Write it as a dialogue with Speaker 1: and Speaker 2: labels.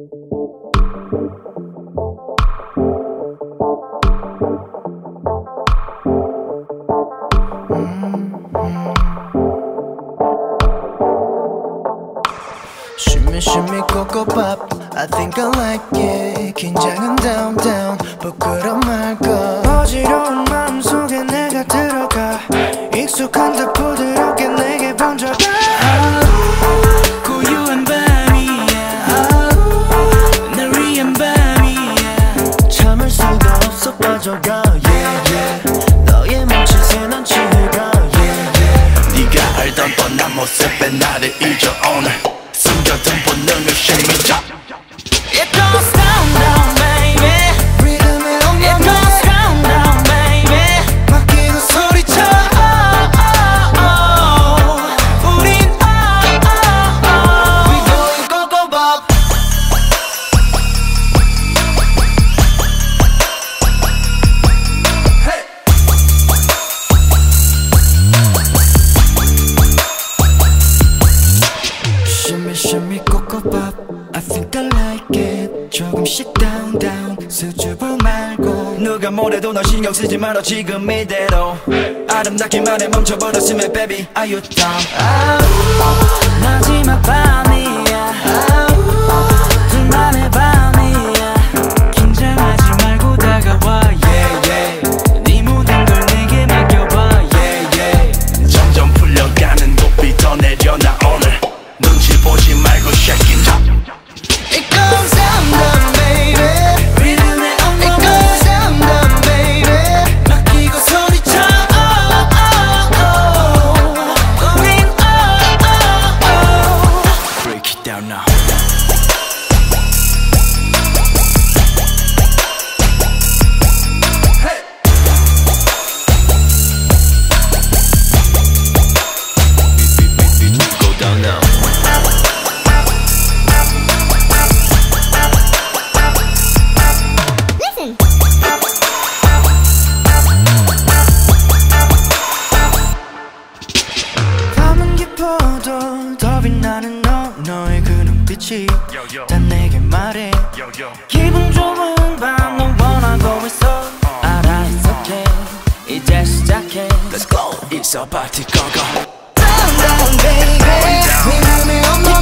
Speaker 1: Shimmy coco pop, I think I like it. 긴장은 down down, 부끄럼 말고. 어지러운 마음속에 내가 들어가. 익숙한 듯 부드럽게 내게 번져가. 고요한 밤이야, 날 위한 밤이야. 참을 수가 없어 빠져가, yeah yeah. 너의 멈칫에 난 취해가, yeah yeah.
Speaker 2: 네가 알던 뻔한 모습에 나를 잊어 오늘 숨겨둔 본능을 심리자.
Speaker 1: It goes down down baby. 리듬에 엉망해. It goes down down baby. 맡기고 소리쳐. 우린 We going coco pop. Hey. Shimmy shimmy coco pop, I think I like it. 조금씩 down down, 수줍어 말고.
Speaker 2: 누가 뭐래도 널 신경 쓰지 말아 지금 이대로. 아름답기만 해 멈춰버렸으면 baby are you down?
Speaker 1: 마지막 밤이야, 둘만의 밤이야. 긴장하지 말고 다가와, yeah yeah. 네 모든 걸 내게 맡겨봐, yeah yeah.
Speaker 2: 점점 풀려가는 고삐 더 내려놔 오늘 눈치 보지 말고 shake it up.
Speaker 1: It goes down down baby. 리듬에 엉망해. It goes down down baby. 맡기고 소리쳐. 우린
Speaker 2: Break it down now. Go down now.
Speaker 1: 밤은 깊어도 더 빛나는 너의 그 눈빛이 다 내게 말해. 기분 좋은 밤 너 원하고 있어. 알아 it's okay, 이제 시작해.
Speaker 2: Let's go. It's a party go go.
Speaker 1: Down down baby. 네 맘에 엉망해.